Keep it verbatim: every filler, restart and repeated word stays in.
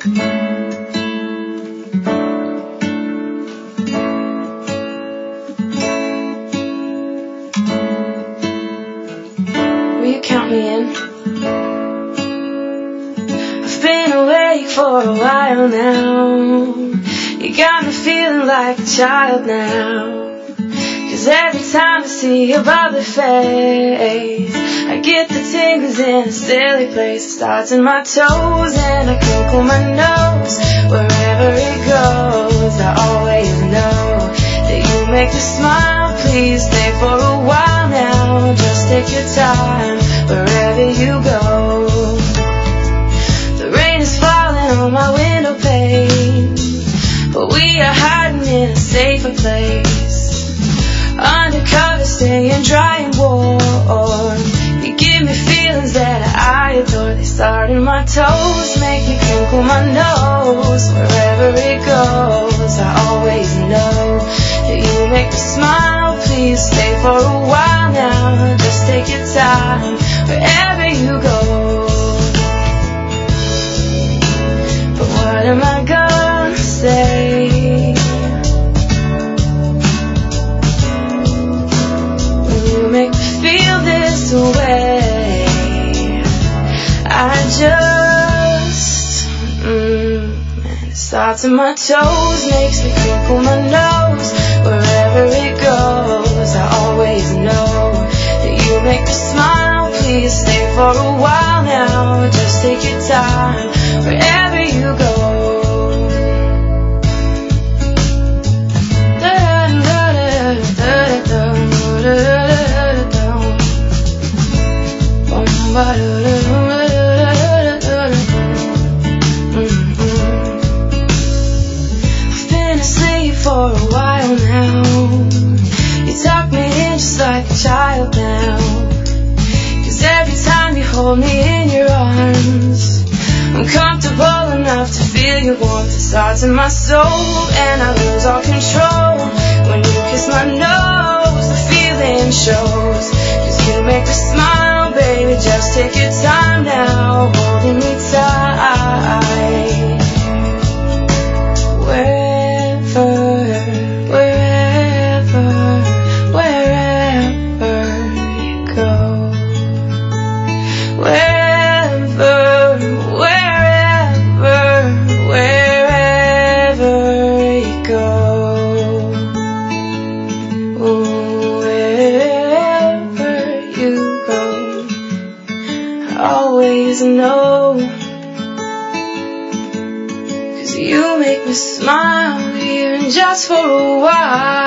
Will you count me in? I've been awake for a while now. You got me feeling like a child now. 'Cause every time I see your bubbly face, I get the tingles in a silly place. It starts in my toes and I crinkle my nose. Wherever it goes, I always know that you make me smile. Please stay for a while now. Just take your time wherever you go. The rain is falling on my window pane, but we are hiding in a safer place. Undercover, staying dry and warm. You give me feelings that I adore. They start in my toes, make me crinkle my nose. Wherever it goes, I always know that you make me smile. Please stay for a while now. Just take your time wherever you go. But what am I gonna say? Make me feel this way. I just mm, and it starts in my toes, makes me crinkle my nose. Wherever it goes, I always know that you make me smile. Please stay for a while now. Just take your time wherever you go. I've been asleep for a while now. You tuck me in just like a child now. 'Cause every time you hold me in your arms, I'm comfortable enough to feel your warmth. It starts in my soul and I lose all control. When you kiss my nose, the feeling shows. 'Cause you make me smile, baby, just take your time now, holding me tight. Wherever, wherever, wherever you go. Wherever, wherever, wherever you go. Wherever you go, always know. 'Cause you make me smile, even just for a while.